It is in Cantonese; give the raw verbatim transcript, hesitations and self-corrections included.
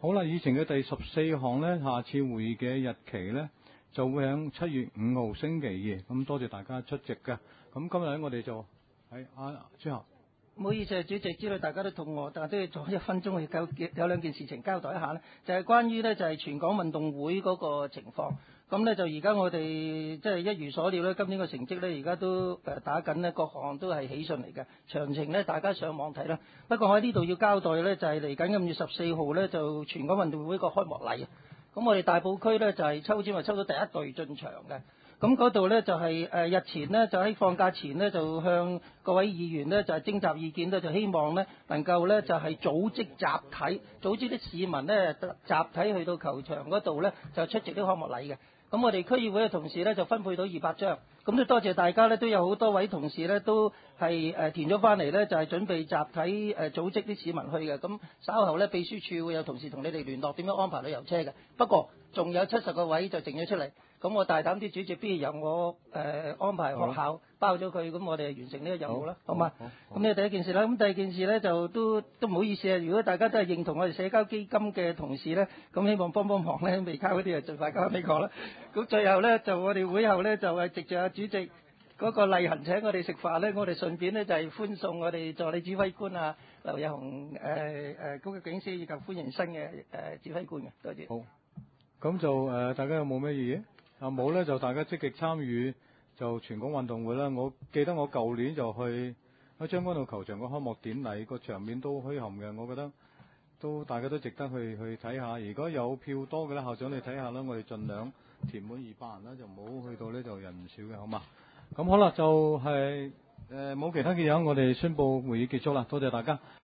好啦，議程嘅第十四項呢，下次會議嘅日期呢，就會喺七月五號星期二。咁多謝大家出席嘅。咁今日呢，我哋就喺啊朱校。 唔好意思啊，主席，知道大家都肚餓，但係都要做一分鐘，有有兩件事情交代一下呢，就係、是、關於呢，就係、是、全港運動會嗰個情況。咁呢，就而家我哋即係一如所料呢，今年嘅成績呢，而家都誒打緊呢，各項都係喜訊嚟嘅。詳情呢，大家上網睇啦。不過我喺呢度要交代呢，就係嚟緊五月十四號呢，就全港運動會個開幕禮。咁我哋大埔區呢，就係、是、抽籤係抽到第一隊進場嘅。咁嗰度呢，就係、是、誒日前呢，就喺放假前呢，就向各位議員呢，就係、是、徵集意見呢，就希望呢能夠呢，就係、是、組織集體組織啲市民呢，集體去到球場嗰度呢，就出席啲開幕禮嘅。咁我哋區議會嘅同事呢，就分配到二百張，咁都多謝大家呢，都有好多位同事呢，都係誒填咗翻嚟呢，就係、是、準備集體誒組織啲市民去嘅。咁稍後呢，秘書處會有同事同你哋聯絡點樣安排旅遊車嘅。不過仲有七十個位就剩咗出嚟，咁我大膽啲主席，不如由我誒、呃、安排學校包咗佢，咁我哋完成呢個任務啦，好嘛？咁呢第一件事啦，咁第二件事呢，就都都唔好意思啊，如果大家都係認同我哋社交基金嘅同事呢，咁希望幫幫忙呢，未交嗰啲就盡快交俾我啦。咁最後呢，就我哋會後呢，就係藉住阿主席嗰個例行請我哋食飯呢，我哋順便呢，就係歡送我哋助理指揮官啊劉日雄誒誒高級警司，以及歡迎新嘅誒、呃、指揮官嘅，多謝。 好，咁就誒、呃、大家有冇咩意見？啊冇咧，就大家積極參與就全港運動會啦。我記得我舊年就去喺將軍澳球場個開幕典禮，個場面都墟冚嘅，我覺得都大家都值得去去睇下。如果有票多嘅咧，校長你睇下啦，我哋盡量填滿二百人啦，就唔好去到呢就人唔少嘅，好嘛？咁好啦，就係誒冇其他嘅嘢，我哋宣佈會議結束啦，多謝大家。